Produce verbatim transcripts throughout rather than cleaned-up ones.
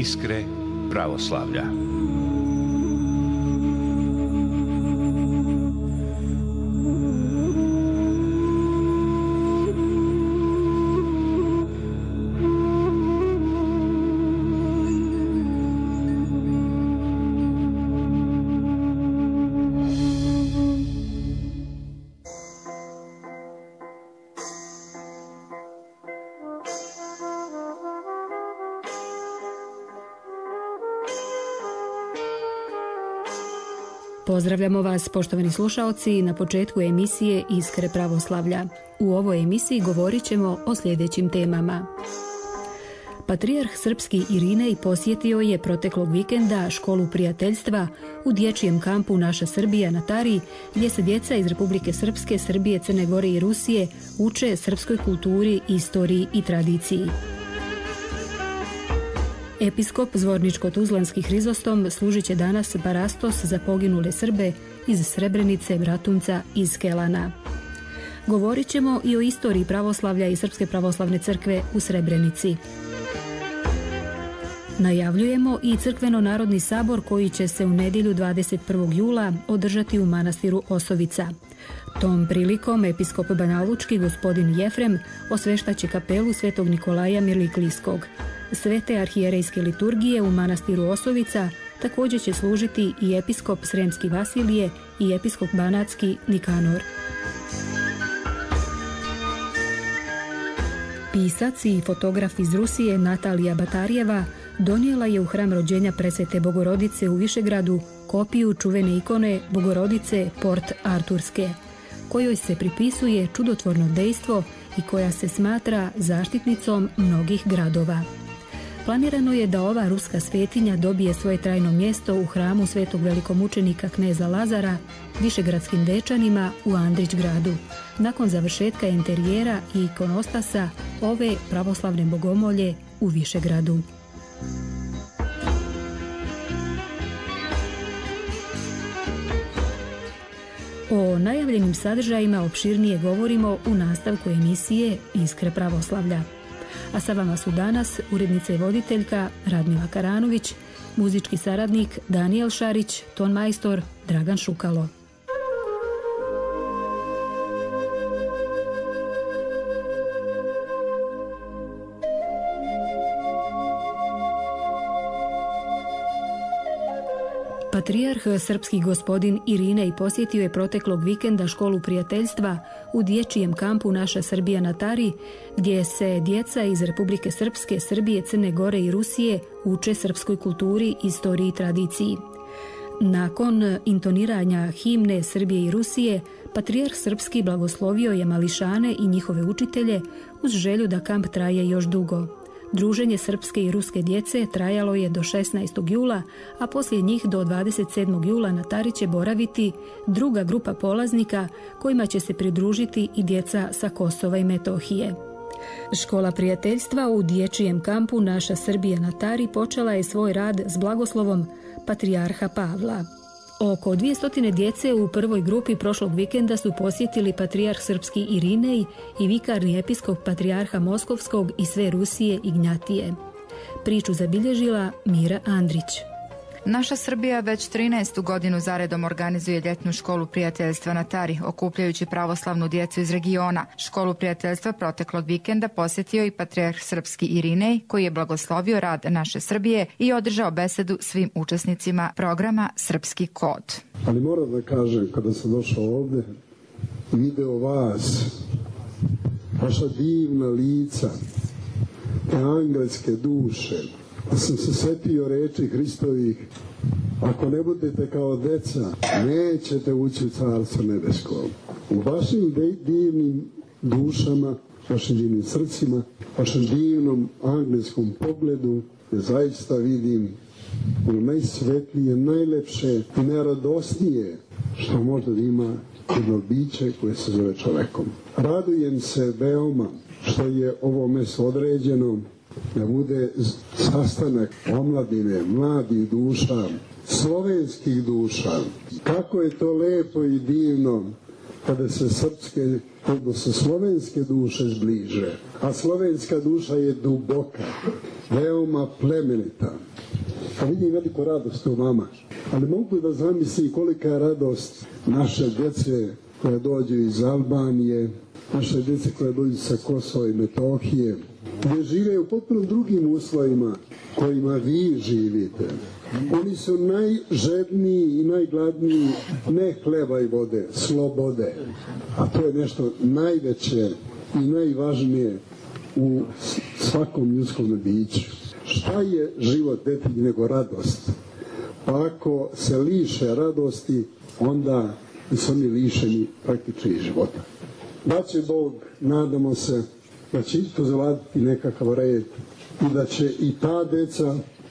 Iskre pravoslavlja. Pozdravljamo vas, poštovani slušaoci, na početku emisije Iskre pravoslavlja. U ovoj emisiji govorit ćemo o sljedećim temama. Patrijarh srpski Irinej posjetio je proteklog vikenda školu prijateljstva u dječjem kampu Naša Srbija na Tari, gdje se djeca iz Republike Srpske, Srbije, Crne Gore i Rusije uče srpskoj kulturi, istoriji i tradiciji. Episkop Zvorničko-Tuzlanski Hrizostom služit će danas parastos za poginule Srbe iz Srebrenice, Bratunca i Skelana. Govorit ćemo i o istoriji pravoslavlja i Srpske pravoslavne crkve u Srebrenici. Najavljujemo i crkveno-narodni sabor koji će se u nedjelju dvadeset prvog jula održati u manastiru Osovica. Tom prilikom episkop Banjalučki gospodin Jefrem osveštaće kapelu Svetog Nikolaja Mirliklijskog. Svete arhijerejske liturgije u manastiru Osovica također će služiti i episkop Sremski Vasilije i episkop Banatski Nikanor. Pisac i fotograf iz Rusije Natalija Batarjeva donijela je u hram rođenja Presvete Bogorodice u Višegradu kopiju čuvene ikone Bogorodice Port Arturske, kojoj se pripisuje čudotvorno dejstvo i koja se smatra zaštitnicom mnogih gradova. Planirano je da ova ruska svetinja dobije svoje trajno mjesto u hramu svetog velikomučenika kneza Lazara Višegradskim Dečanima u Andrićgradu, nakon završetka interijera i ikonostasa ove pravoslavne bogomolje u Višegradu. O najavljenim sadržajima opširnije govorimo u nastavku emisije Iskre pravoslavlja. A sa vama su danas urednica i voditeljka Radmila Karanović, muzički saradnik Danijel Šarić, ton majstor Dragan Šukalo. Patrijarh srpski gospodin Irinej posjetio je proteklog vikenda školu prijateljstva u dječjem kampu Naša Srbija na Tari, gdje se djeca iz Republike Srpske, Srbije, Crne Gore i Rusije uče srpskoj kulturi, istoriji i tradiciji. Nakon intoniranja himne Srbije i Rusije, Patrijarh srpski blagoslovio je mališane i njihove učitelje uz želju da kamp traje još dugo. Druženje srpske i ruske djece trajalo je do šesnaestog jula, a poslije njih do dvadeset sedmog jula na Tari će boraviti druga grupa polaznika kojima će se pridružiti i djeca sa Kosova i Metohije. Škola prijateljstva u dječjem kampu Naša Srbija na Tari počela je svoj rad s blagoslovom Patrijarha Pavla. Oko dvjesto djece u prvoj grupi prošlog vikenda su posjetili patrijarh srpski Irinej i vikarni episkop patrijarha Moskovskog i sve Rusije Ignjatije. Priču zabilježila Mira Andrić. Naša Srbija već trinaestu godinu zaredom organizuje ljetnu školu prijateljstva na Tari, okupljajući pravoslavnu djecu iz regiona. Školu prijateljstva proteklog vikenda posjetio i patrijarh srpski Irinej, koji je blagoslovio rad Naše Srbije i održao besedu svim učesnicima programa Srpski kod. Ali moram da kažem, kada sam došao ovdje, video vas, vaša divna lica, te angelske duše, da sam se sjetio reči Hristovih: ako ne budete kao deca, nećete ući u Carstvo nebesko. U vašim divnim dušama, vašim divnim srcima, vašem divnom angelskom pogledu, ja zaista vidim ono najsvetlije, najlepše i najradosnije što možda ima jedno biće koje se zove čovekom. Radujem se veoma što je ovo mesto određeno da bude sastanak omladine, mladih duša, slovenskih duša. Kako je to lepo i divno kada se srpske, odnosno slovenske duše zbliže. A slovenska duša je duboka, veoma plemenita. A vidim veliku radost u vama. Ali mogu da zamislim kolika je radost naše djece koje dođu iz Albanije, naše djece koje dođu sa Kosova i Metohije, gdje žive u potpuno drugim uslovima kojima vi živite. Oni su najžedniji i najgladniji ne hleba i vode, slobode. A to je nešto najveće i najvažnije u svakom ljudskom biću. Šta je život detinji nego radost? Pa ako se liše radosti, onda su oni lišeni praktički života. Da će Bog, nadamo se, da će to zavladiti nekakav red i da će i ta deca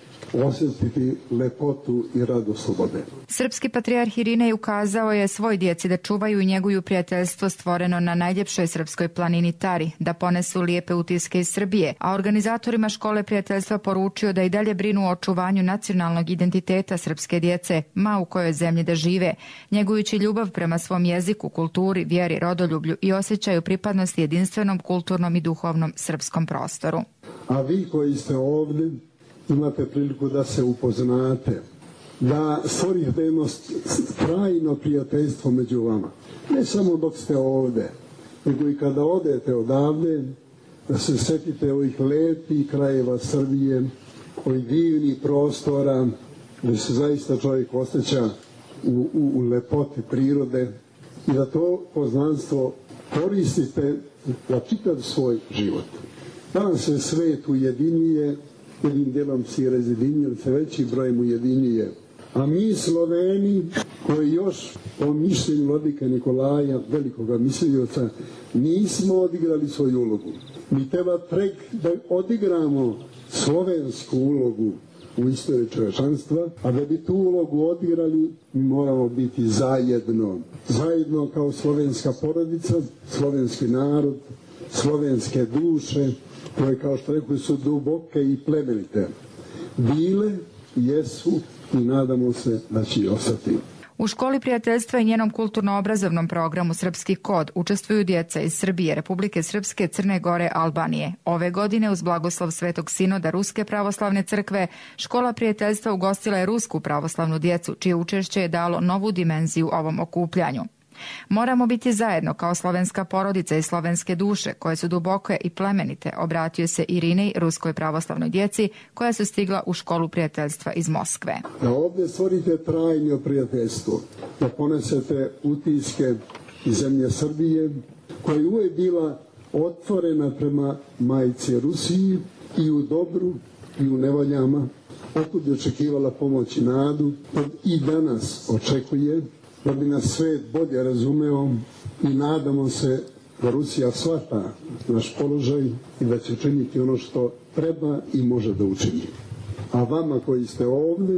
osjetiti lepotu i radost slobode. Srpski patrijarh Irinej ukazao je svoj djeci da čuvaju i njeguju prijateljstvo stvoreno na najljepšoj srpskoj planini Tari, da ponesu lijepe utiske iz Srbije, a organizatorima škole prijateljstva poručio da i dalje brinu o očuvanju nacionalnog identiteta srpske djece, ma u kojoj zemlji da žive, njegujući ljubav prema svom jeziku, kulturi, vjeri, rodoljublju i osjećaju pripadnosti jedinstvenom, kulturnom i duhovnom srpskom prostoru. A vi koji ste ovdje, imate priliku da se upoznate, da stvorite jedno trajno prijateljstvo među vama. Ne samo dok ste ovdje, nego i kada odete odavde, da se sjetite ovih lepih krajeva Srbije, ovih divnih prostora, gdje se zaista čovjek osjeća u, u, u lepoti prirode i da to poznanstvo koristite za čitav svoj život. Danas se svet ujedinjuje, jednim dijelom si razjedinjuje, se veći brojem ujedinjuje. A mi Sloveni, koji još po mišljenju vladika Nikolaja, velikoga mislioca, nismo odigrali svoju ulogu. Mi treba trek da odigramo slovensku ulogu u istoriji čovječanstva, a da bi tu ulogu odigrali, mi moramo biti zajedno. Zajedno kao slovenska porodica, slovenski narod, slovenske duše, koje, kao što rekli, su duboke i plemenite. Bile, jesu i nadamo se da će i ostati. U školi prijateljstva i njenom kulturno-obrazovnom programu Srpski kod učestvuju djeca iz Srbije, Republike Srpske, Crne Gore, Albanije. Ove godine uz blagoslov Svetog Sinoda Ruske pravoslavne crkve, škola prijateljstva ugostila je rusku pravoslavnu djecu, čije učešće je dalo novu dimenziju ovom okupljanju. Moramo biti zajedno kao slovenska porodica i slovenske duše, koje su duboke i plemenite, obratio se Irinej ruskoj pravoslavnoj djeci koja su stigla u školu prijateljstva iz Moskve. Da ovdje stvorite trajno prijateljstvo, da ponesete utiske iz zemlje Srbije, koja je uvijek bila otvorena prema majci Rusiji i u dobru i u nevoljama, otkud je očekivala pomoć i nadu, i danas očekuje, da bi nas svet bolje razumeo i nadamo se da Rusija shvata naš položaj i da će učiniti ono što treba i može da učini. A vama koji ste ovdje,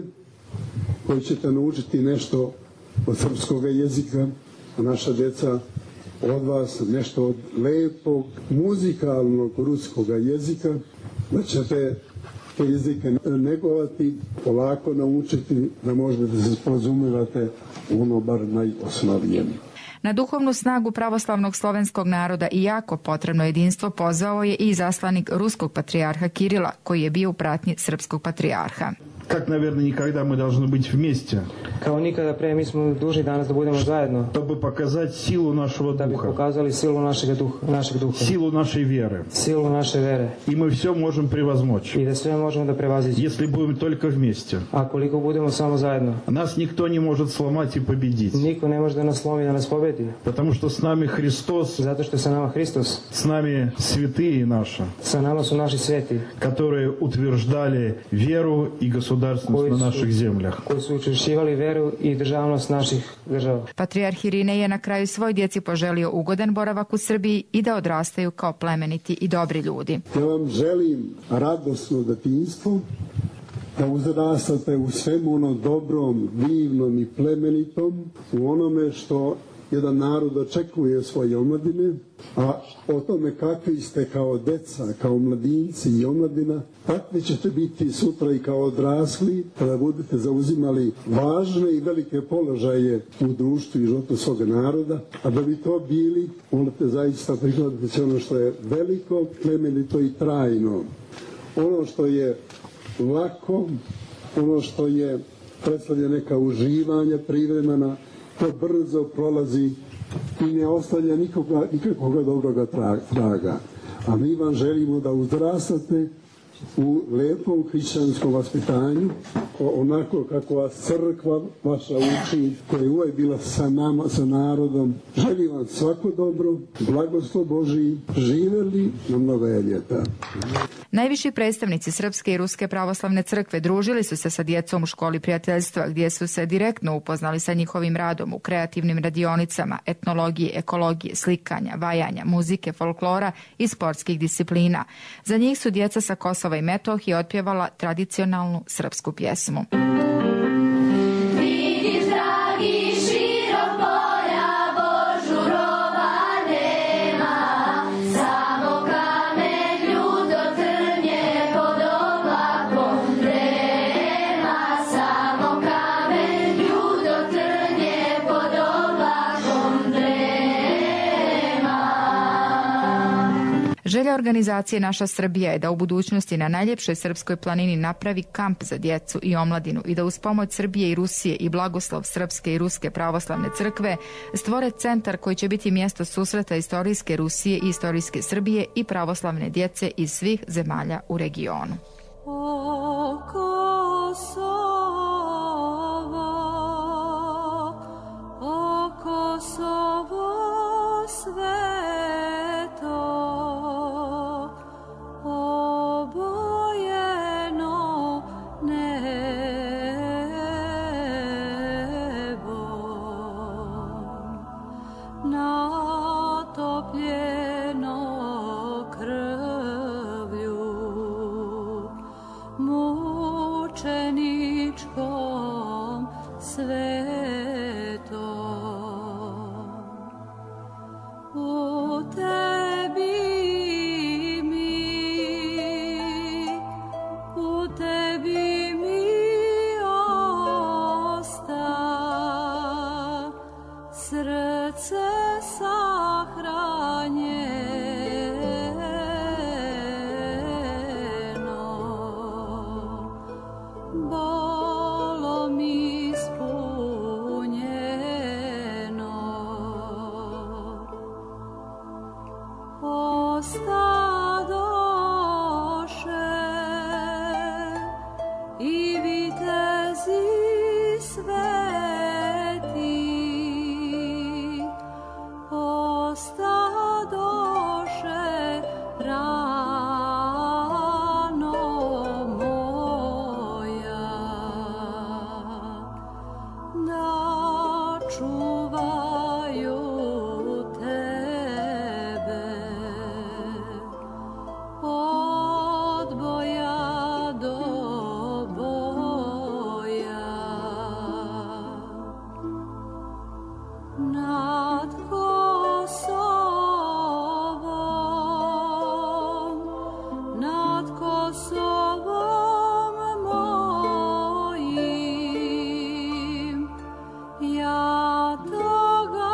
koji ćete naučiti nešto od srpskog jezika, a naša djeca od vas nešto od lepog muzikalnog ruskog jezika, da ćete te jezike negovati, polako naučiti, da možete da se sporazumijevate ono bar najosnovnije. Na duhovnu snagu pravoslavnog slovenskog naroda i jako potrebno jedinstvo pozvao je i zaslanik ruskog patrijarha Kirila, koji je bio u pratnji srpskog patrijarha. Как, наверное, никогда мы должны быть вместе. Kao nikada pre, mi smo dužni danas da budemo zajedno. Чтобы показать силу нашего Da bi духа. pokazali silu našeg duha, našeg duha. Силу нашей веры. Silu naše vere. И мы все можем превозмочь. I da sve možemo da prevaziđemo. Если будем только вместе. A koliko budemo samo zajedno. Нас никто не может сломать и победить. Niko ne može da nas slomi, da nas pobedi. Потому что с нами Христос. Zato što je sa nama Hristos. С нами святые наши. Sa nama su naši sveti. Которые утверждали веру и государственность на наших землях. Koji su učvršćivali veru i državnost naših država. Patrijarh Irinej je na kraju svoj djeci poželio ugodan boravak u Srbiji i da odrastaju kao plemeniti i dobri ljudi. Ja vam želim radosno detinjstvo, da uzrastate u svemu ono dobrom, divnom i plemenitom, u onome što jedan narod očekuje svoje omladine, a o tome kakvi ste kao deca, kao mladinci i omladina, takvi ćete biti sutra i kao odrasli, kada budete zauzimali važne i velike položaje u društvu i životu svoga naroda, a da bi to bili, morate zaista prihvatiti sve ono što je veliko, plemenito i trajno. Ono što je lako, ono što je predstavlja neka uživanja privremena, to brzo prolazi i ne ostavlja nikoga, nikakvog dobroga traga. A mi vam želimo da uzrastate u lepom hrišćanskom vaspitanju, onako kako vas crkva vaša uči, koja je uvijek bila sa nama, sa narodom. Želim vam svako dobro, blagoslov Božiji, živjeli na mnoga ljeta. Najviši predstavnici Srpske i Ruske pravoslavne crkve družili su se sa djecom u školi prijateljstva, gdje su se direktno upoznali sa njihovim radom u kreativnim radionicama, etnologije, ekologije, slikanja, vajanja, muzike, folklora i sportskih disciplina. Za njih su djeca sa Kosova i Metohije otpjevala tradicionalnu srpsku pjesmu. Želja organizacije Naša Srbija je da u budućnosti na najljepšoj srpskoj planini napravi kamp za djecu i omladinu i da uz pomoć Srbije i Rusije i blagoslov Srpske i Ruske pravoslavne crkve stvore centar koji će biti mjesto susreta istorijske Rusije i istorijske Srbije i pravoslavne djece iz svih zemalja u regionu. O Kosovo, o Kosovo sveto, obojeno nebo, natopljeno krvlju mučeničkom svetom. U tebi tebi mi osta, srce sahranjeno, bolom ispunjeno. Ostadoše i vitezi sveti, ostadoše rano moja, da čuvaju tebe od boja do nad Kosovom, nad Kosovom mojim, ja toga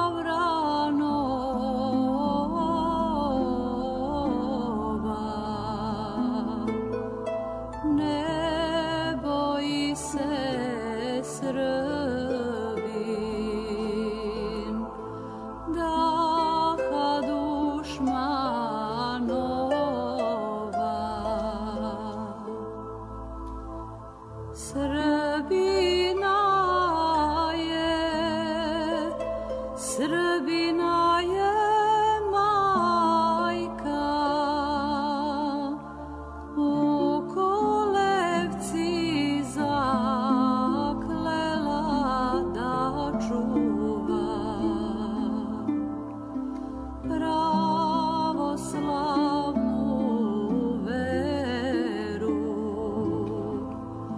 vranova, ne boji se Srbin, daha dušmanova. Srbina je, Srbina je majka, u kolevci zaklela da čuva pravoslavnu veru,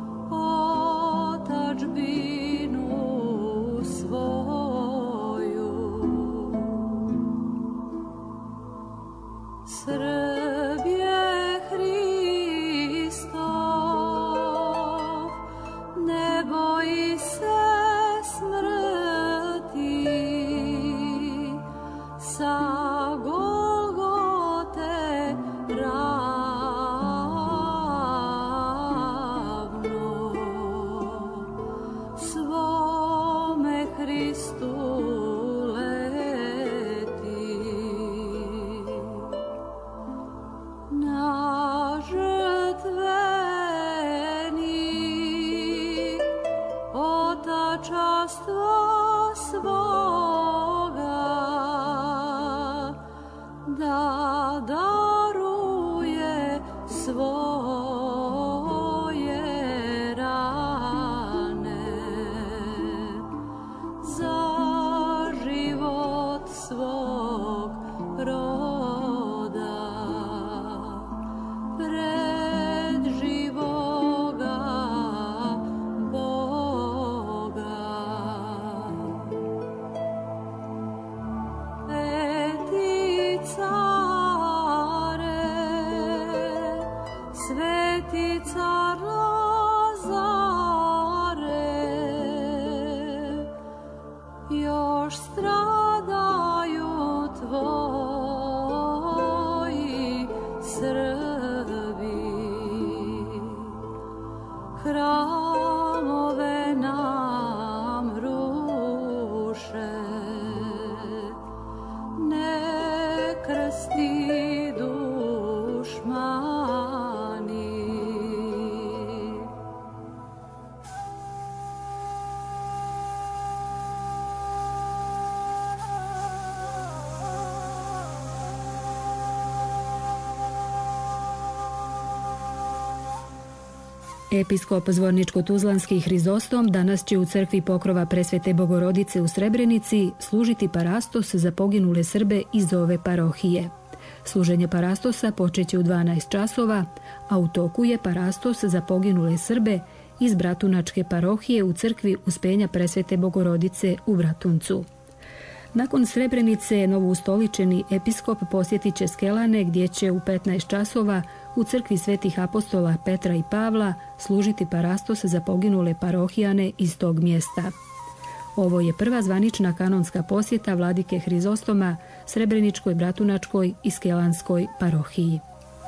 otadžbinu svoju. svoga da daruje svoje rane za život svog roda pred živoga Boga. Sveti care, sveti car Lazare, još stradaju tvoji Srbi, hramove nam ruše, ne krsti dušmani. Episkop Zvorničko-tuzlanski Hrizostom danas će u crkvi Pokrova Presvete Bogorodice u Srebrenici služiti parastos za poginule Srbe iz ove parohije. Služenje parastosa počeće u dvanaest časova, a u toku je parastos za poginule Srbe iz Bratunačke parohije u crkvi Uspenja Presvete Bogorodice u Bratuncu. Nakon Srebrenice novoustoličeni episkop posjetit će Skelane gdje će u petnaest časova u crkvi svetih apostola Petra i Pavla služiti parastos za poginule parohijane iz tog mjesta. Ovo je prva zvanična kanonska posjeta vladike Hrizostoma Srebreničkoj, Bratunačkoj i Skelanskoj parohiji.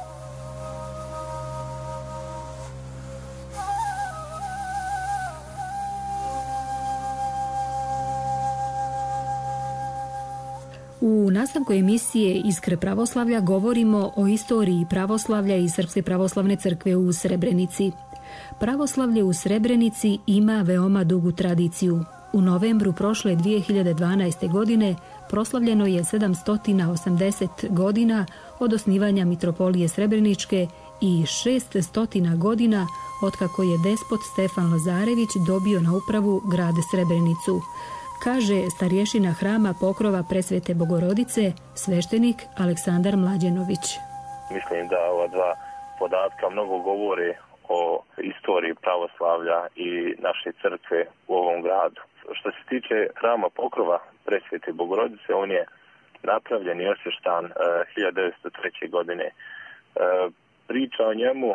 U nastavku emisije Iskre pravoslavlja govorimo o istoriji pravoslavlja i Srpske pravoslavne crkve u Srebrenici. Pravoslavlje u Srebrenici ima veoma dugu tradiciju. U novembru prošle dvije hiljade dvanaeste. godine proslavljeno je sedamsto osamdeset godina od osnivanja mitropolije Srebreničke i šessto godina otkako je despot Stefan Lazarević dobio na upravu grad Srebrenicu, kaže starješina hrama Pokrova Presvete Bogorodice, sveštenik Aleksandar Mlađenović. Mislim da ova dva podatka mnogo govore o istoriji pravoslavlja i naše crkve u ovom gradu. Što se tiče hrama Pokrova Presvete Bogorodice, on je napravljen i osvještan uh, hiljadu devetsto treće. godine. Uh, priča o njemu, uh,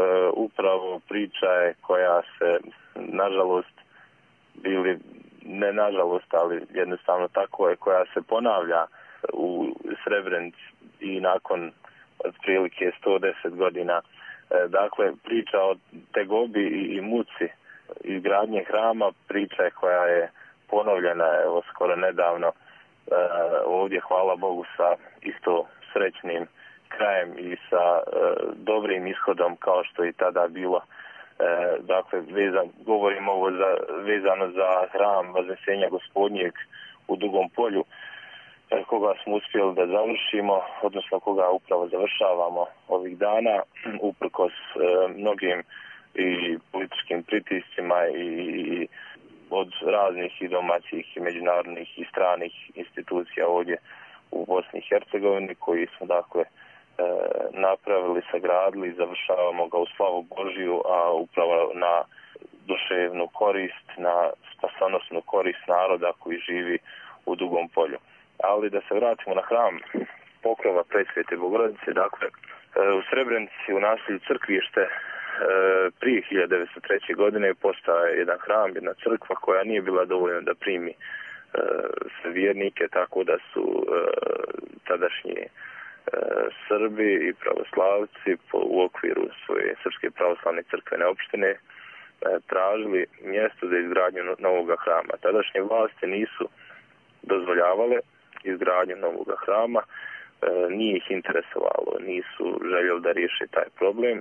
upravo priča je koja se, nažalost, bili ne nažalost, ali jednostavno tako je, koja se ponavlja u Srebrenici i nakon otprilike sto deset godina. Dakle, priča o tegobi i muci izgradnje hrama, priča je koja je ponovljena evo skoro nedavno ovdje, hvala Bogu, sa isto srećnim krajem i sa dobrim ishodom kao što je tada bilo. E, dakle, vezan, govorim ovo za, vezano za hram Vaznesenja Gospodnjeg u Dugom polju, e, koga smo uspjeli da završimo, odnosno koga upravo završavamo ovih dana, uprkos e, mnogim i političkim pritiscima i, i od raznih i domaćih i međunarodnih i stranih institucija ovdje u Bosni i Hercegovini, koji smo dakle napravili, sagradili i završavamo ga u slavu Božiju, a upravo na duševnu korist, na spasonosnu korist naroda koji živi u Dugom polju. Ali da se vratimo na hram Pokrova Presvete Bogorodice, dakle u Srebrenici u naselju Crkvište prije hiljadu devetsto treće. godine postao je jedan hram, jedna crkva koja nije bila dovoljna da primi sve vjernike, tako da su tadašnji Srbi i pravoslavci u okviru svoje Srpske pravoslavne crkvene opštine tražili mjesto za izgradnju novog hrama. Tadašnje vlasti nisu dozvoljavale izgradnju novog hrama, nije ih interesovalo, nisu željeli da riješe taj problem,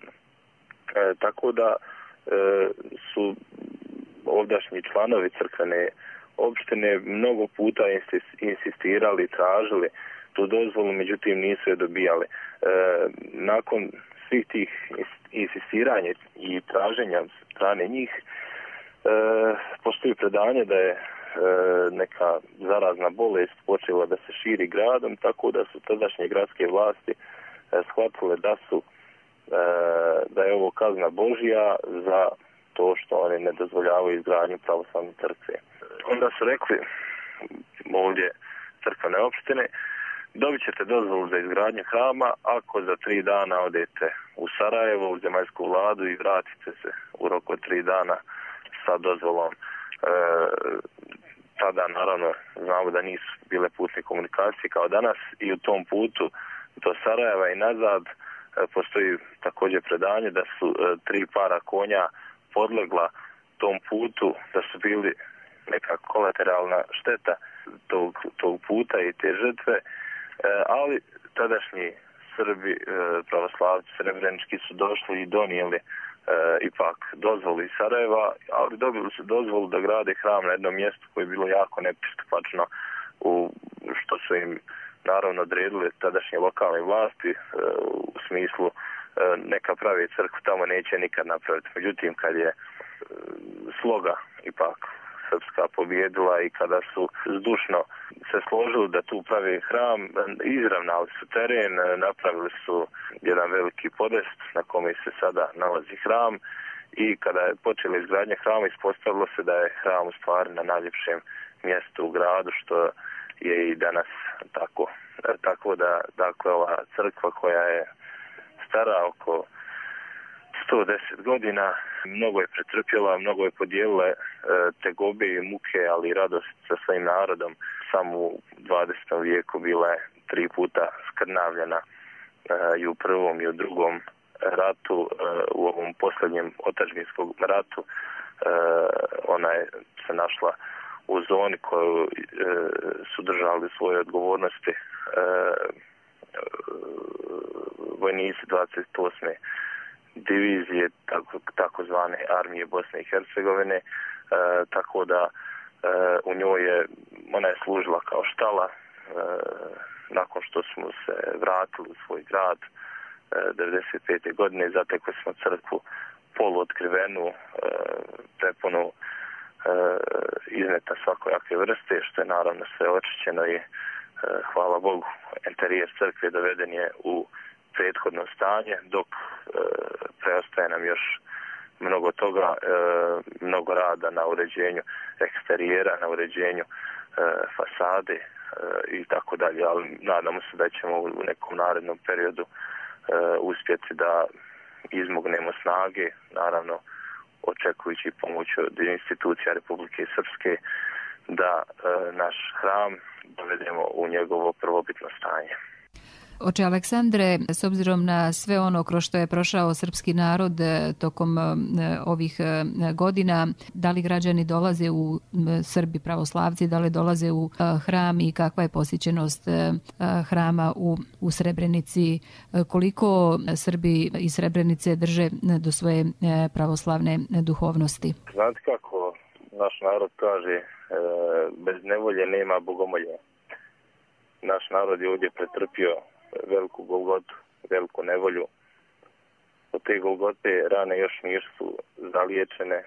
tako da su ovdašnji članovi crkvene opštine mnogo puta insistirali i tražili tu dozvolu, međutim nisu je dobijali. E, nakon svih tih insistiranja i traženja strane njih, e, postoji predanje da je e, neka zarazna bolest počela da se širi gradom, tako da su tadašnje gradske vlasti e, shvatile da su e, da je ovo kazna Božja za to što oni ne dozvoljavaju izgradnju pravoslavne crkve. Onda su rekli ovdje crkvene opštine, dobit ćete dozvolu za izgradnju hrama ako za tri dana odete u Sarajevo, u zemaljsku vladu i vratite se u roku od tri dana sa dozvolom. E, tada naravno znamo da nisu bile putne komunikacije kao danas i u tom putu do Sarajeva i nazad e, postoji također predanje da su e, tri para konja podlegla tom putu, da su bili neka kolateralna šteta tog, tog puta i te žrtve, e, ali tadašnji Srbi, e, pravoslavci srebrenički su došli i donijeli e, ipak dozvolu iz Sarajeva, ali dobili su dozvolu da grade hram na jednom mjestu koje je bilo jako nepristupačno, u što su im naravno odredili tadašnje lokalne vlasti, e, u smislu e, neka pravi crkvu tamo neće nikad napraviti. Međutim, kad je e, sloga ipak srpska pobjedila i kada su zdušno se složili da tu pravi hram, izravnali su teren, napravili su jedan veliki podest na kome se sada nalazi hram i kada je počela izgradnja hrama ispostavilo se da je hram u stvari na najljepšem mjestu u gradu, što je i danas tako. Tako da, dakle, ova crkva koja je stara oko sto deset godina, mnogo je pretrpjela, mnogo je podijelila e, tegobe i muke, ali i radost sa svojim narodom. Samo u dvadesetom vijeku bila je tri puta skrnavljena e, i u prvom i u drugom ratu, e, u ovom posljednjem otadžbinskom ratu. E, ona je se našla u zoni koju e, su držali svoje odgovornosti e, e, vojnici dvadeset osme divizije, tako, tako zvane armije Bosne i Hercegovine, e, tako da e, u njoj je, ona je služila kao štala. E, nakon što smo se vratili u svoj grad e, devedeset pete godine, zatekli smo crkvu poluotkrivenu, e, prepunu e, izneta svakojake vrste, što je naravno sve očišćeno i e, hvala Bogu, interijer crkve doveden je u prethodno stanje, dok e, preostaje nam još mnogo toga, e, mnogo rada na uređenju eksterijera, na uređenju e, fasade e, i tako dalje, ali nadamo se da ćemo u nekom narednom periodu e, uspjeti da izmognemo snage, naravno očekujući pomoć od institucija Republike Srpske, da e, naš hram dovedemo u njegovo prvobitno stanje. Oče Aleksandre, s obzirom na sve ono kroz što je prošao srpski narod tokom ovih godina, da li građani dolaze u Srbi pravoslavci, da li dolaze u hram i kakva je posjećenost hrama u, u Srebrenici, koliko Srbi iz Srebrenice drže do svoje pravoslavne duhovnosti? Znate kako naš narod kaže, bez nevolje nema bogomolje. Naš narod je ovdje pretrpio veliku golgotu, veliku nevolju. Od te golgote rane još nisu zaliječene,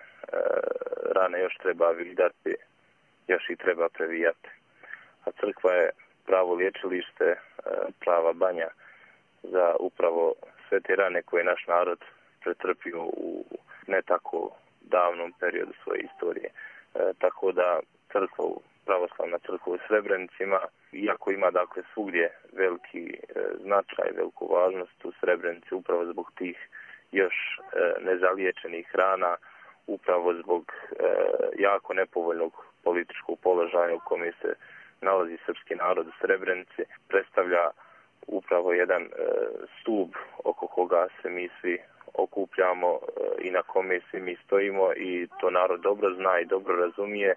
rane još treba vidati, još i treba previjati. A crkva je pravo liječilište, prava banja za upravo sve te rane koje naš narod pretrpio u ne tako davnom periodu svoje istorije. Tako da crkva, pravoslavna crkva u Srebrenici ima, iako ima dakle svugdje veliki e, značaj, veliku važnost u Srebrenici upravo zbog tih još e, nezaliječenih rana, upravo zbog e, jako nepovoljnog političkog položaja u kome se nalazi srpski narod u Srebrenici, predstavlja upravo jedan e, stup oko koga se mi svi okupljamo e, i na kome svi mi stojimo i to narod dobro zna i dobro razumije.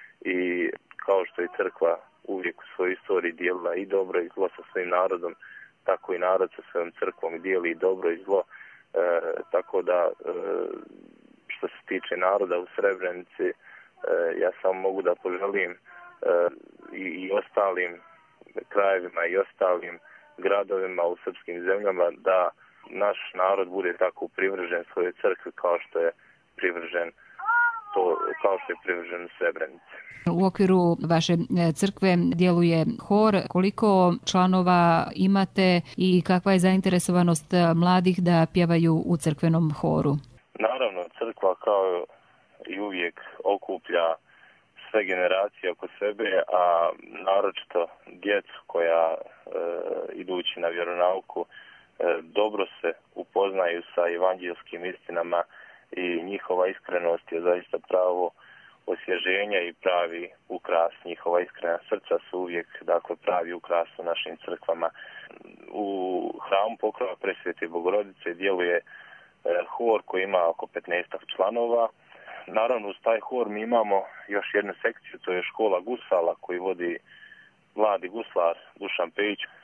I kao što je crkva uvijek u svojoj istoriji dijelila i dobro i zlo sa svojim narodom, tako i narod sa svojom crkvom dijeli i dobro i zlo. E, tako da, e, što se tiče naroda u Srebrenici, e, ja samo mogu da poželim i, i ostalim krajevima i ostalim gradovima u srpskim zemljama da naš narod bude tako privržen svojoj crkvi kao što je privržen to, kao što je privržen Srebrenici. U okviru vaše crkve djeluje hor. Koliko članova imate i kakva je zainteresovanost mladih da pjevaju u crkvenom horu? Naravno, crkva kao i uvijek okuplja sve generacije oko sebe, a naročito djecu koja e, idući na vjeronauku e, dobro se upoznaju sa evanđelskim istinama i njihova iskrenost je zaista pravo osvježenja i pravi ukras. Njihova iskrena srca su uvijek, dakle, pravi ukras u našim crkvama. U hramu Pokrova Presvete Bogorodice djeluje e, hor koji ima oko petnaest članova. Naravno, uz taj hor mi imamo još jednu sekciju, to je škola gusala koji vodi mladi guslar Dušan Pejić. E,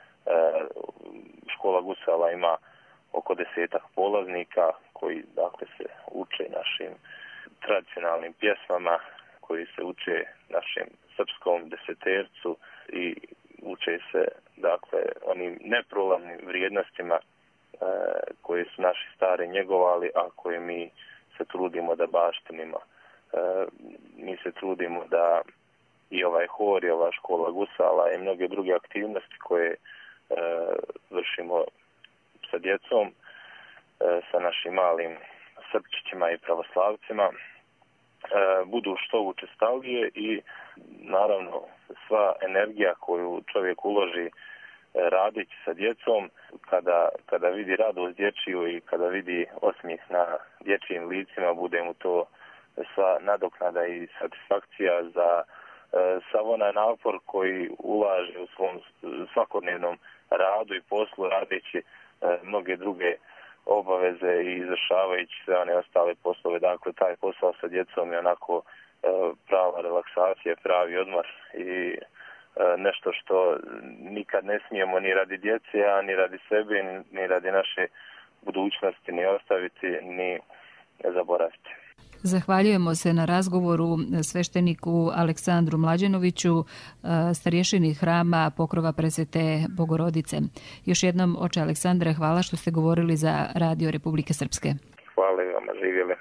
škola gusala ima oko desetak polaznika koji, dakle, se uče našim tradicionalnim pjesmama, koji se uče našem srpskom desetercu i uče se, dakle, onim neprolaznim vrijednostima e, koje su naši stari njegovali, a koje mi se trudimo da baštinimo. E, mi se trudimo da i ovaj hor i ova škola gusala i mnoge druge aktivnosti koje e, vršimo sa djecom, e, sa našim malim srpčićima i pravoslavcima, e, budu što učestalije i naravno sva energija koju čovjek uloži radeći sa djecom, kada, kada vidi radost dječju i kada vidi osmijeh na dječjim licima, bude mu to sva nadoknada i satisfakcija za e, sav onaj napor koji ulaže u svom svakodnevnom radu i poslu, radeći e, mnoge druge obaveze i izvršavajući sve one ostale poslove. Dakle, taj posao sa djecom je onako e, prava relaksacija, pravi odmor i nešto što nikad ne smijemo ni radi djece, a ni radi sebe, ni radi naše budućnosti ni ostaviti, ni zaboraviti. Zahvaljujemo se na razgovoru svešteniku Aleksandru Mlađenoviću, starješini hrama Pokrova Presvete Bogorodice. Još jednom, oče Aleksandre, hvala što ste govorili za Radio Republike Srpske. Hvala i vama, živjeli.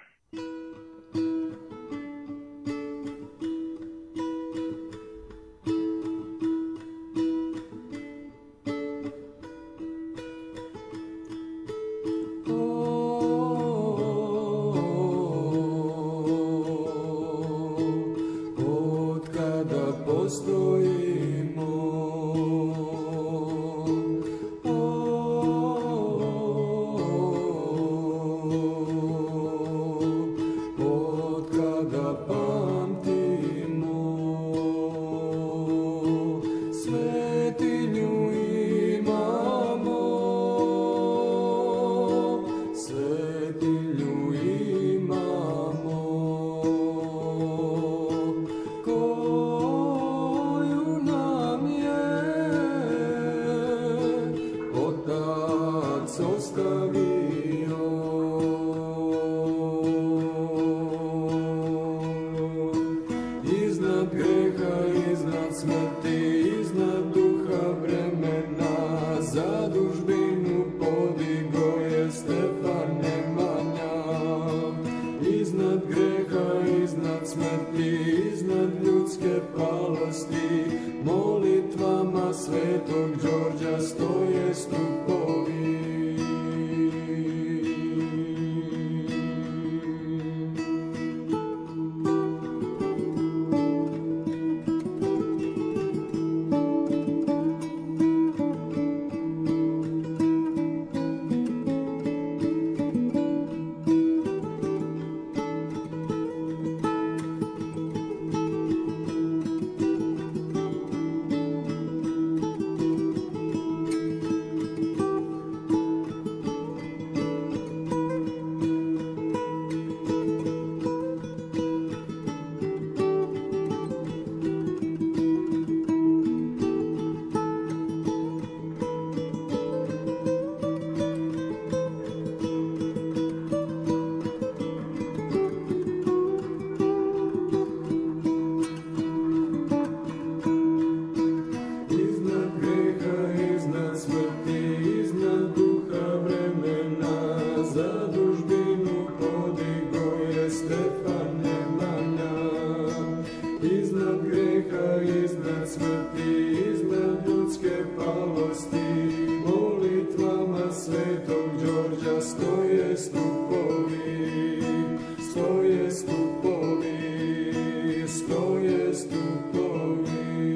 smrti, iznad ljudske palosti, molitvama svetog Đorđa stoje stupovi, stoje stupovi, stoje stupovi.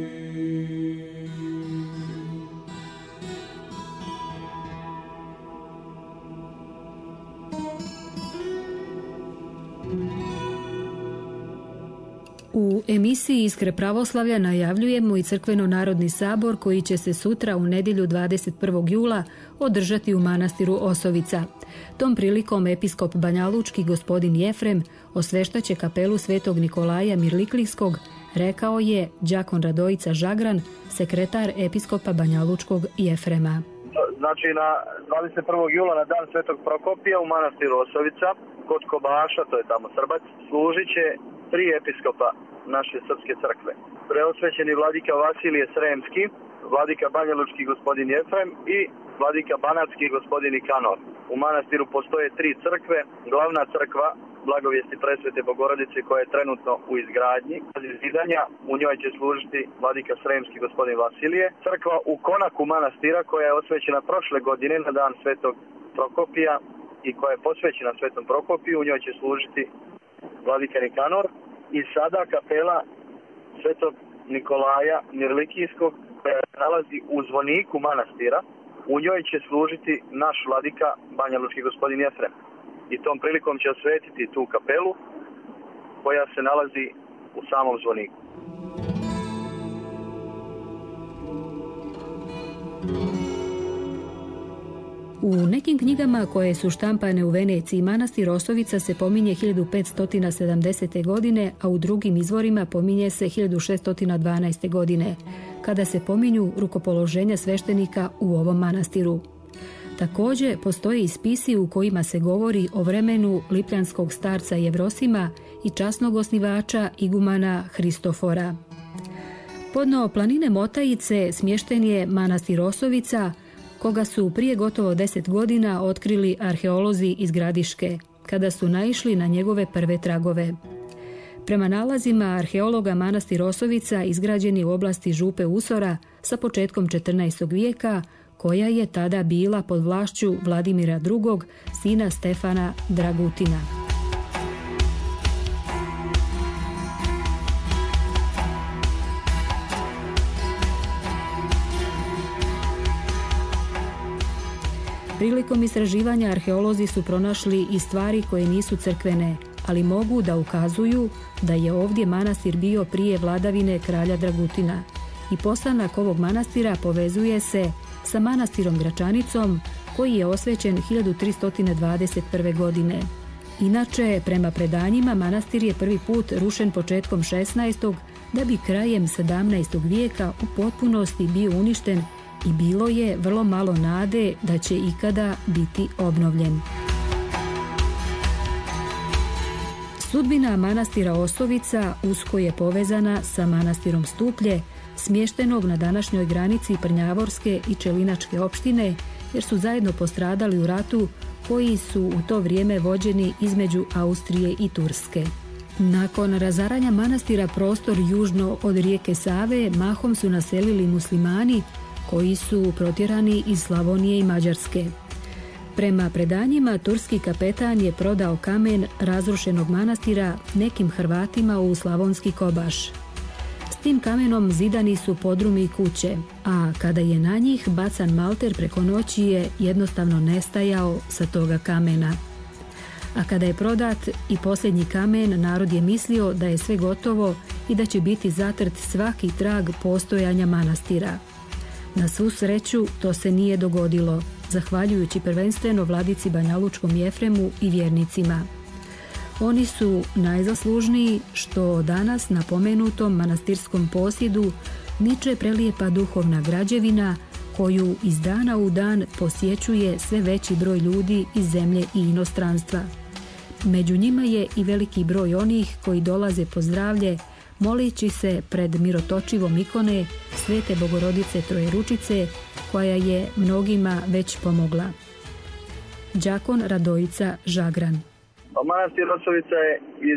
U emisiji Iskre pravoslavlja najavljujemo i Crkveno-narodni sabor koji će se sutra u nedjelju dvadeset prvog jula održati u manastiru Osovica. Tom prilikom episkop banjalučki gospodin Jefrem osveštaće kapelu Svetog Nikolaja Mirliklijskog, rekao je đakon Radojica Žagran, sekretar episkopa banjalučkog Jefrema. Znači na dvadeset prvog jula na dan Svetog Prokopija u manastiru Osovica kod Kobaša, to je tamo Srbac, služit će tri episkopa naše srpske crkve. Preosvećeni vladika Vasilije Sremski, vladika banjalučki gospodin Jefrem i vladika banatski gospodin Nikanor. U manastiru postoje tri crkve. Glavna crkva Blagovijesti Presvete Bogorodice koja je trenutno u izgradnji, zidanja, u njoj će služiti vladika Sremski gospodin Vasilije. Crkva u konaku manastira koja je osvećena prošle godine na dan Svetog Prokopija i koja je posvećena Svetom Prokopiju, u njoj će služiti vladika Nikanor. I sada kapela Svetog Nikolaja Mirlikijskog koja se nalazi u zvoniku manastira, u njoj će služiti naš vladika banjalučki gospodin Jefrem. I tom prilikom će osvetiti tu kapelu koja se nalazi u samom zvoniku. U nekim knjigama koje su štampane u Veneciji manastir Osovica se pominje hiljadu petsto sedamdesete. godine, a u drugim izvorima pominje se hiljadu šeststo dvanaeste. godine, kada se pominju rukopoloženja sveštenika u ovom manastiru. Također postoje i spisi u kojima se govori o vremenu lipljanskog starca Jevrosima i časnog osnivača igumana Hristofora. Podno planine Motajice smješten je manastir Osovica, koga su prije gotovo deset godina otkrili arheolozi iz Gradiške, kada su naišli na njegove prve tragove. Prema nalazima arheologa manastir Osovica izgrađen je u oblasti Župe Usora sa početkom četrnaestog vijeka, koja je tada bila pod vlašću Vladimira drugog, sina Stefana Dragutina. Prilikom istraživanja arheolozi su pronašli i stvari koje nisu crkvene, ali mogu da ukazuju da je ovdje manastir bio prije vladavine kralja Dragutina i postanak ovog manastira povezuje se sa manastirom Gračanicom koji je osvećen hiljadu tristo dvadeset prve. godine. Inače, prema predanjima, manastir je prvi put rušen početkom šesnaestog. da bi krajem sedamnaestog vijeka u potpunosti bio uništen i bilo je vrlo malo nade da će ikada biti obnovljen. Sudbina manastira Osovica usko je povezana sa manastirom Stuplje, smještenog na današnjoj granici Prnjavorske i Čelinačke opštine, jer su zajedno postradali u ratu koji su u to vrijeme vođeni između Austrije i Turske. Nakon razaranja manastira prostor južno od rijeke Save mahom su naselili muslimani koji su protjerani iz Slavonije i Mađarske. Prema predanjima, turski kapetan je prodao kamen razrušenog manastira nekim Hrvatima u Slavonski Kobaš. S tim kamenom zidani su podrumi i kuće, a kada je na njih bacan malter preko noći je jednostavno nestajao sa toga kamena. A kada je prodat i posljednji kamen, narod je mislio da je sve gotovo i da će biti zatrt svaki trag postojanja manastira. Na svu sreću to se nije dogodilo, zahvaljujući prvenstveno vladici Banjalučkom Jefremu i vjernicima. Oni su najzaslužniji što danas na pomenutom manastirskom posjedu niče prelijepa duhovna građevina koju iz dana u dan posjećuje sve veći broj ljudi iz zemlje i inostranstva. Među njima je i veliki broj onih koji dolaze po zdravlje, molići se pred mirotočivom ikone Svete Bogorodice Trojeručice, koja je mnogima već pomogla. Đakon Radojica Žagran. Manastir Osovica je iz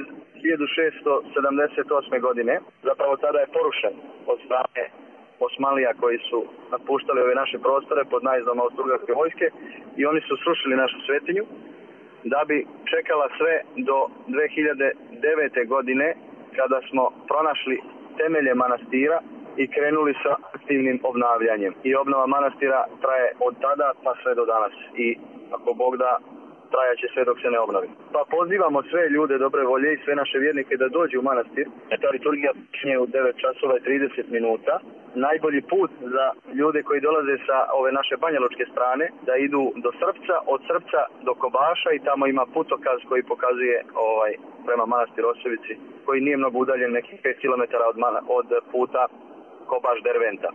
hiljadu šeststo sedamdeset osme. godine. Zapravo tada je porušen od strane Osmanlija koji su napuštali ove naše prostore pod najezdom austrougarske vojske i oni su srušili našu svetinju da bi čekala sve do dve hiljade devete. godine kada smo pronašli temelje manastira i krenuli sa aktivnim obnavljanjem. I obnova manastira traje od tada pa sve do danas i ako Bog da trajaće sve dok se ne obnovi. Pa pozivamo sve ljude dobre volje i sve naše vjernike da dođu u manastir. Ta liturgija počinje u devet časova i trideset minuta. Najbolji put za ljude koji dolaze sa ove naše banjalučke strane da idu do Srpca, od Srpca do Kobaša i tamo ima putokaz koji pokazuje ovaj prema manastiru Osovici, koji nije mnogo udaljen, nekih pet kilometara od, od puta Kobaš-Derventa.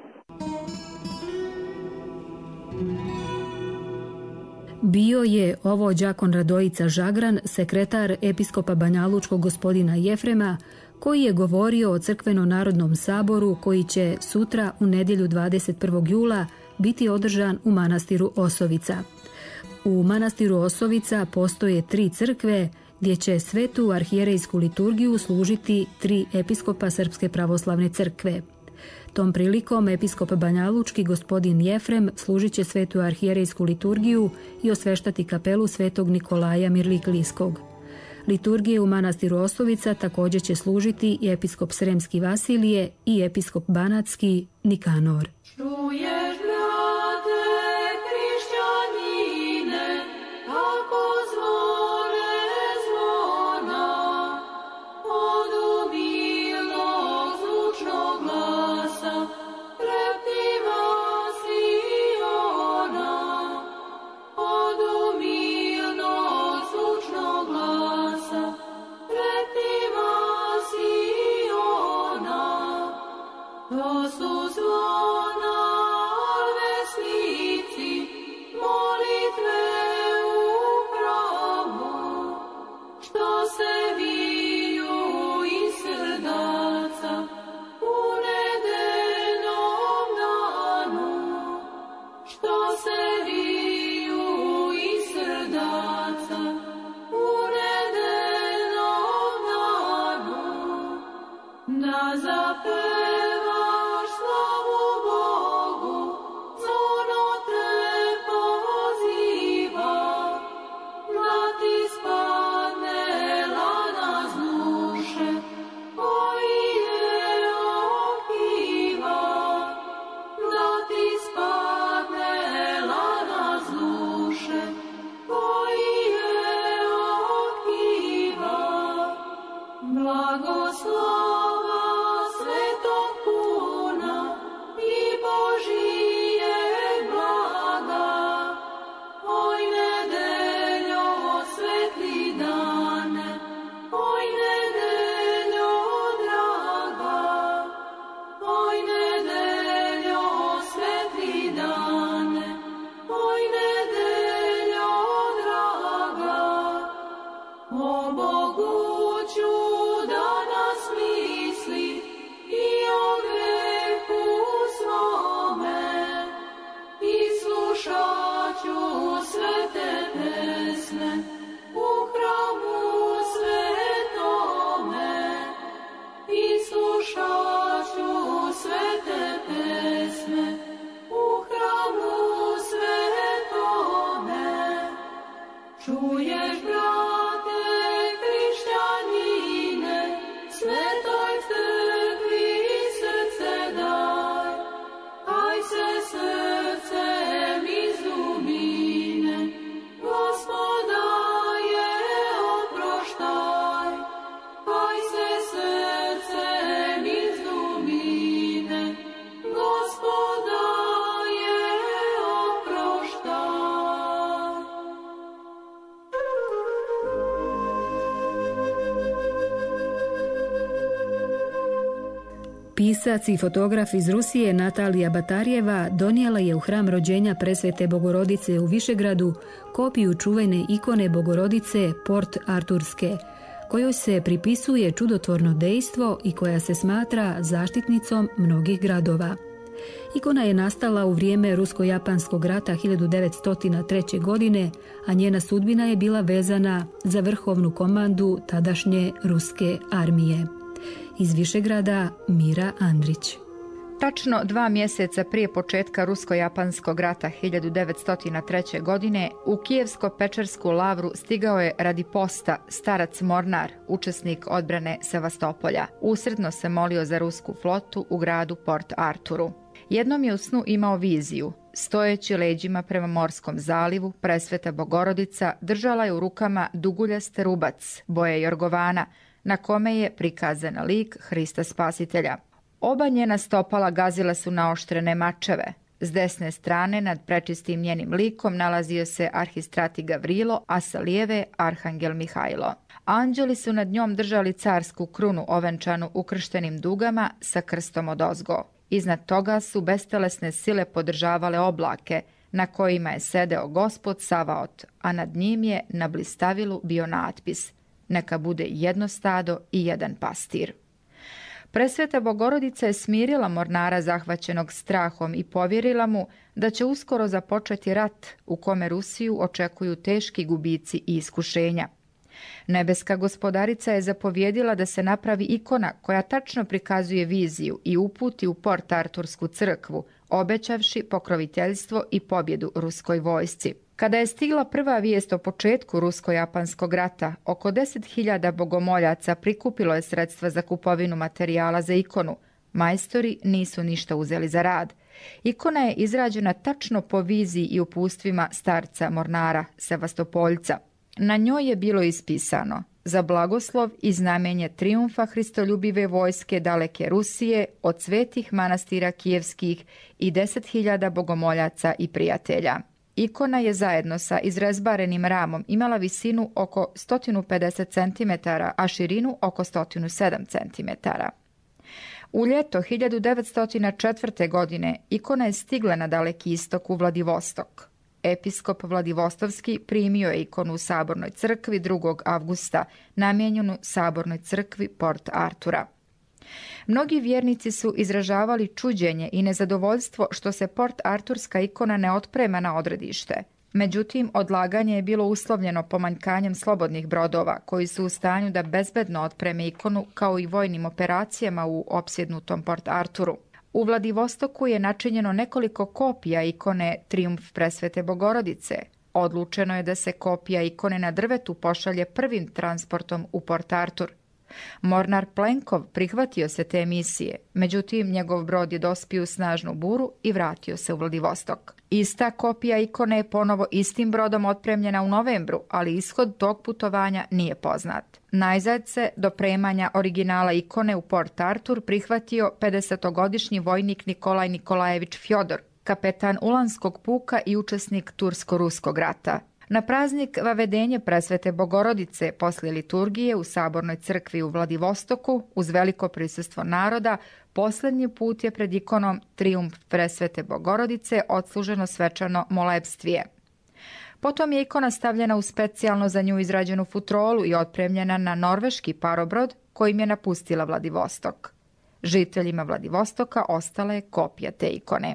Bio je ovo đakon Radojica Žagran, sekretar episkopa banjalučkog gospodina Jefrema, koji je govorio o crkveno-narodnom saboru koji će sutra u nedjelju dvadeset prvog jula biti održan u manastiru Osovica. U manastiru Osovica postoje tri crkve gdje će svetu arhijerejsku liturgiju služiti tri episkopa Srpske pravoslavne crkve. Tom prilikom episkop banjalučki gospodin Jefrem služit će svetu arhijerejsku liturgiju i osveštati kapelu svetog Nikolaja Mirliklijskog. Liturgije u manastiru Osovica također će služiti i episkop Sremski Vasilije i episkop Banatski Nikanor. Pisac i fotograf iz Rusije Natalija Batarjeva donijela je u hram rođenja Presvete Bogorodice u Višegradu kopiju čuvene ikone Bogorodice Port Arturske, kojoj se pripisuje čudotvorno dejstvo i koja se smatra zaštitnicom mnogih gradova. Ikona je nastala u vrijeme Rusko-japanskog rata hiljadu devetsto treće. godine, a njena sudbina je bila vezana za vrhovnu komandu tadašnje ruske armije. Iz Višegrada Mira Andrić. Tačno dva mjeseca prije početka Rusko-japanskog rata hiljadu devetsto treće. godine u Kijevsko-Pečersku lavru stigao je radi posta starac Mornar, učesnik odbrane Sevastopolja. Usredno se molio za rusku flotu u gradu Port Arturu. Jednom je u snu imao viziju. Stojeći leđima prema Morskom zalivu, Presveta Bogorodica držala je u rukama duguljast rubac, boje jorgovana, na kome je prikazan lik Hrista Spasitelja. Oba njena stopala gazila su naoštrene mačeve. S desne strane nad prečistim njenim likom nalazio se arhistrati Gavrilo, a sa lijeve arhangel Mihajlo. Anđeli su nad njom držali carsku krunu ovenčanu ukrštenim dugama sa krstom odozgo. Iznad toga su bestelesne sile podržavale oblake, na kojima je sedeo Gospod Savaot, a nad njim je na blistavilu bio natpis: neka bude jedno stado i jedan pastir. Presveta Bogorodica je smirila Mornara zahvaćenog strahom i povjerila mu da će uskoro započeti rat u kome Rusiju očekuju teški gubici i iskušenja. Nebeska gospodarica je zapovjedila da se napravi ikona koja tačno prikazuje viziju i uputi u Port Artursku crkvu, obećavši pokroviteljstvo i pobjedu ruskoj vojsci. Kada je stigla prva vijest o početku Rusko-japanskog rata, oko deset hiljada bogomoljaca prikupilo je sredstva za kupovinu materijala za ikonu. Majstori nisu ništa uzeli za rad. Ikona je izrađena tačno po viziji i upustvima starca Mornara, Sevastopoljca. Na njoj je bilo ispisano: za blagoslov i znamenje trijumfa hristoljubive vojske daleke Rusije od svetih manastira kijevskih i deset hiljada bogomoljaca i prijatelja. Ikona je zajedno sa izrezbarenim ramom imala visinu oko sto pedeset centimetara, a širinu oko sto sedam centimetara. U ljeto hiljadu devetsto četvrte. godine ikona je stigla na Daleki istok u Vladivostok. Episkop Vladivostovski primio je ikonu u Sabornoj crkvi drugog avgusta, namijenjenu Sabornoj crkvi Port Artura. Mnogi vjernici su izražavali čuđenje i nezadovoljstvo što se Port Arturska ikona ne otprema na odredište. Međutim, odlaganje je bilo uslovljeno pomanjkanjem slobodnih brodova koji su u stanju da bezbedno otpreme ikonu, kao i vojnim operacijama u opsjednutom Port Arturu. U Vladivostoku je načinjeno nekoliko kopija ikone Trijumf Presvete Bogorodice. Odlučeno je da se kopija ikone na drvetu pošalje prvim transportom u Port Artur. Mornar Plenkov prihvatio se te misije, međutim njegov brod je dospio u snažnu buru i vratio se u Vladivostok. Ista kopija ikone je ponovo istim brodom otpremljena u novembru, ali ishod tog putovanja nije poznat. Najzad se do premanja originala ikone u Port Artur prihvatio pedesetogodišnji vojnik Nikolaj Nikolajević Fjodor, kapetan Ulanskog puka i učesnik Tursko-ruskog rata. Na praznik Vavedenje Presvete Bogorodice poslije liturgije u Sabornoj crkvi u Vladivostoku, uz veliko prisustvo naroda, posljednji put je pred ikonom Trijumf Presvete Bogorodice odsluženo svečano molebstvije. Potom je ikona stavljena u specijalno za nju izrađenu futrolu i otpremljena na norveški parobrod kojim je napustila Vladivostok. Žiteljima Vladivostoka ostala je kopija te ikone.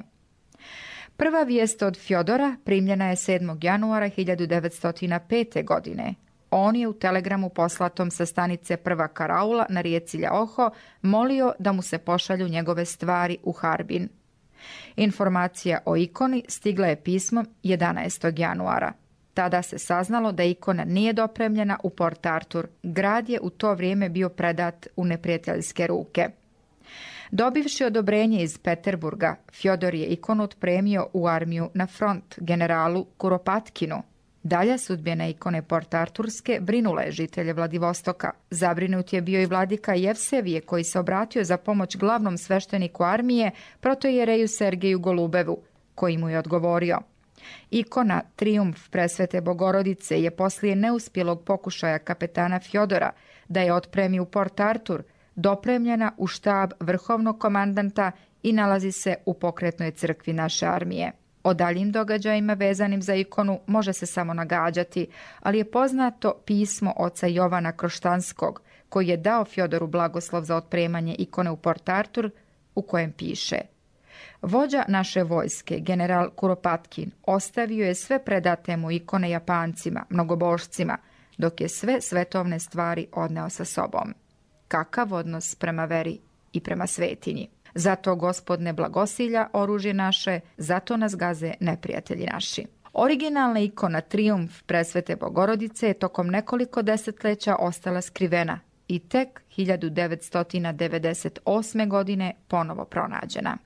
Prva vijest od Fjodora primljena je sedmog januara hiljadu devetsto pete. godine. On je u telegramu poslatom sa stanice Prva Karaula na rijeci Ljaoho molio da mu se pošalju njegove stvari u Harbin. Informacija o ikoni stigla je pismom jedanaestog januara. Tada se saznalo da ikona nije dopremljena u Port Artur. Grad je u to vrijeme bio predat u neprijateljske ruke. Dobivši odobrenje iz Peterburga, Fjodor je ikonu otpremio u armiju na front generalu Kuropatkinu. Dalja sudbina ikone Port Arturske brinula je žitelje Vladivostoka. Zabrinut je bio i vladika Jevsevije koji se obratio za pomoć glavnom svešteniku armije, protoijereju Sergeju Golubevu, koji mu je odgovorio: ikona Trijumf Presvete Bogorodice je poslije neuspjelog pokušaja kapetana Fjodora da je otpremi u Port Artur, dopremljena u štab vrhovnog komandanta i nalazi se u pokretnoj crkvi naše armije. O daljim događajima vezanim za ikonu može se samo nagađati, ali je poznato pismo oca Jovana Kroštanskog, koji je dao Fjodoru blagoslov za otpremanje ikone u Port Artur, u kojem piše: Vođa naše vojske, general Kuropatkin, ostavio je sve predate mu ikone Japancima, mnogobošcima, dok je sve svetovne stvari odneo sa sobom. Kakav odnos prema veri i prema svetinji? Zato Gospod ne blagosilja oružje naše, zato nas gaze neprijatelji naši. Originalna ikona Trijumf Presvete Bogorodice je tokom nekoliko desetleća ostala skrivena i tek hiljadu devetsto devedeset osme. godine ponovo pronađena.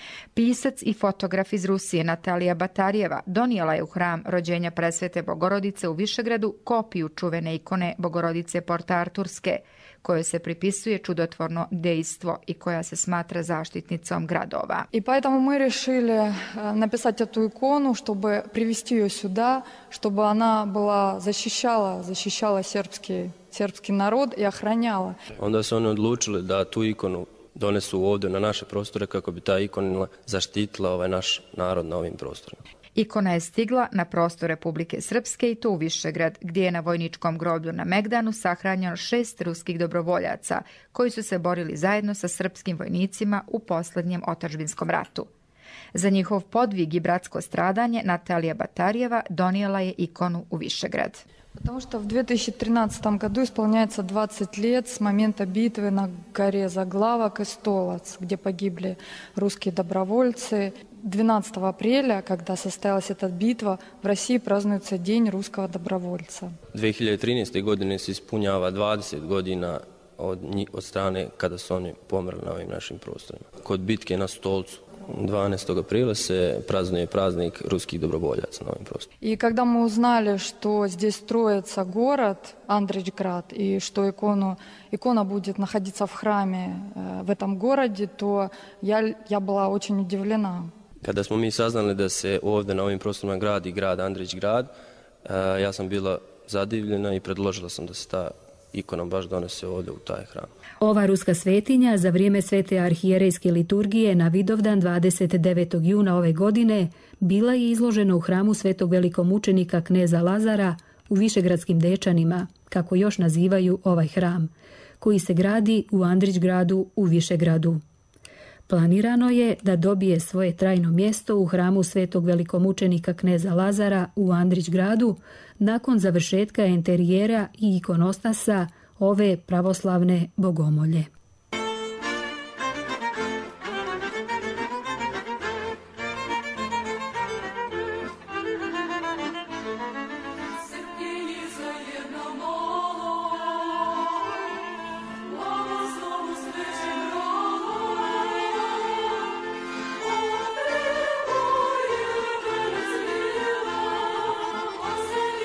Pisac i fotograf iz Rusije Natalija Batarjeva donijela je u hram rođenja Presvete Bogorodice u Višegradu kopiju čuvene ikone Bogorodice Portarturske, kojoj se pripisuje čudotvorno dejstvo i koja se smatra zaštitnicom gradova. I поэтому мы решили написать эту икону, чтобы привести ее сюда, чтобы она была защищала, защищала сербский, сербский народ и охраняла. Onda su oni odlučili da tu ikonu donesu ovdje na naše prostore kako bi ta ikona zaštitila ovaj naš narod na ovim prostorima. Ikona je stigla na prostor Republike Srpske i to u Višegrad, gdje je na vojničkom groblju na Megdanu sahranjeno šest ruskih dobrovoljaca koji su se borili zajedno sa srpskim vojnicima u posljednjem otadžbinskom ratu. Za njihov podvig i bratsko stradanje Natalija Batarjeva donijela je ikonu u Višegrad. Потому что в две тысячи тринадцатом году исполняется двадцать лет с момента битвы на горе Заглавок и Столац, где погибли русские добровольцы. двенадцатого апреля, когда состоялась эта битва, в России празднуется День русского добровольца. dvije hiljade trinaeste. godine se ispunjava dvadeset godina od, od strane kada su oni pomrli na ovim našim prostorima. Kod bitke na Stolcu dvanaestog aprila se празднuje praznik ruskih dobrovoljaca на ovim prostorima. И когда мы узнали, что здесь строится город Андричград и что икону, икона будет находиться в храме в этом городе, то я, я была очень удивлена. Kada smo mi saznali da se ovdje na ovim prostorima gradi grad Andrićgrad, ja sam bila zadivljena i predložila sam da se ta ikona baš donese ovdje u taj hram. Ova ruska svetinja za vrijeme svete arhijerejske liturgije na Vidovdan dvadeset devetog juna ove godine bila je izložena u hramu svetog velikomučenika kneza Lazara u Višegradskim Dečanima, kako još nazivaju ovaj hram, koji se gradi u Andrićgradu u Višegradu. Planirano je da dobije svoje trajno mjesto u hramu svetog velikomučenika kneza Lazara u Andrićgradu nakon završetka enterijera i ikonostasa ove pravoslavne bogomolje.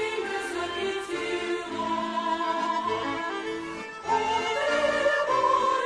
Oh,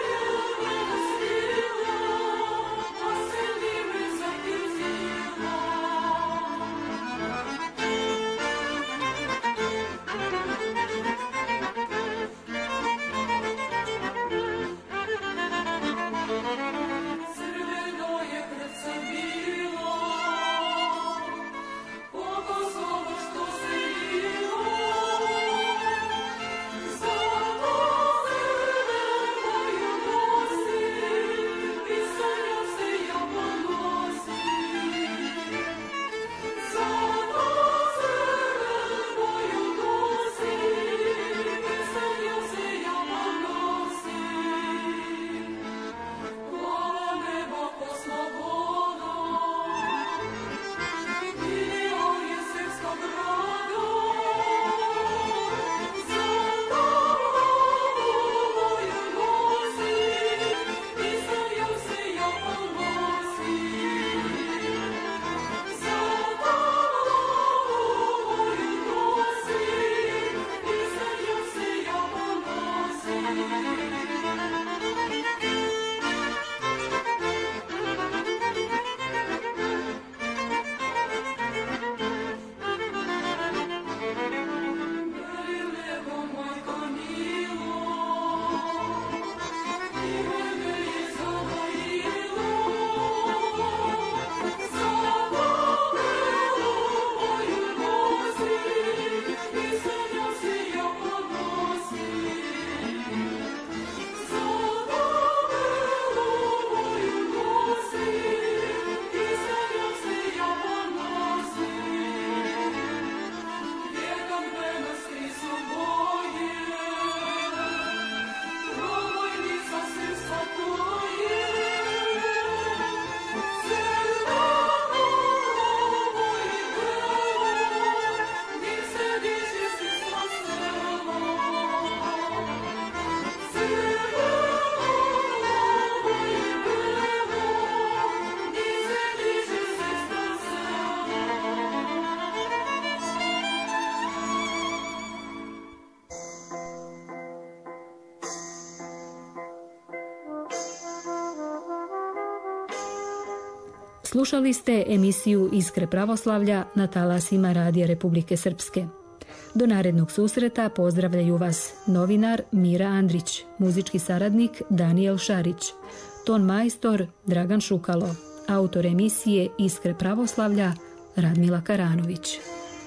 Slušali ste emisiju Iskre pravoslavlja na talasima Radija Republike Srpske. Do narednog susreta pozdravljaju vas novinar Mira Andrić, muzički saradnik Daniel Šarić, ton majstor Dragan Šukalo, autor emisije Iskre pravoslavlja Radmila Karanović.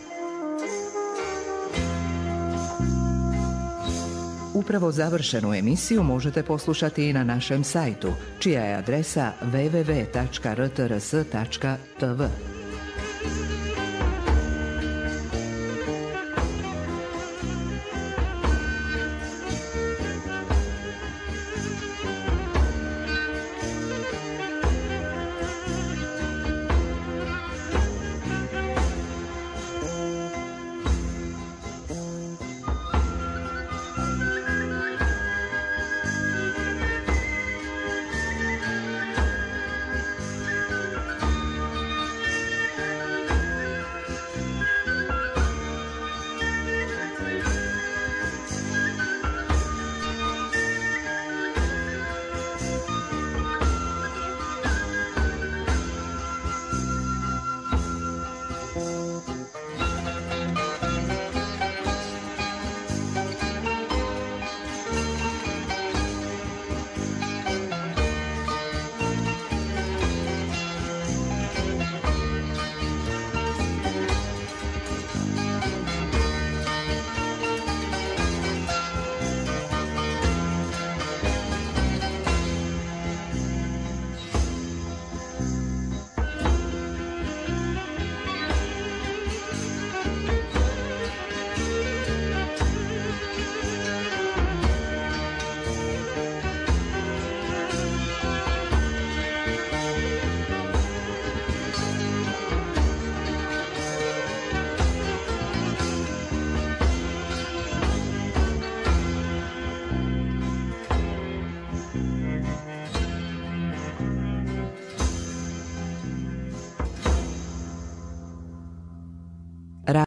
Upravo završenu emisiju možete poslušati i na našem sajtu, čija je adresa w w w tačka r t r s tačka t v.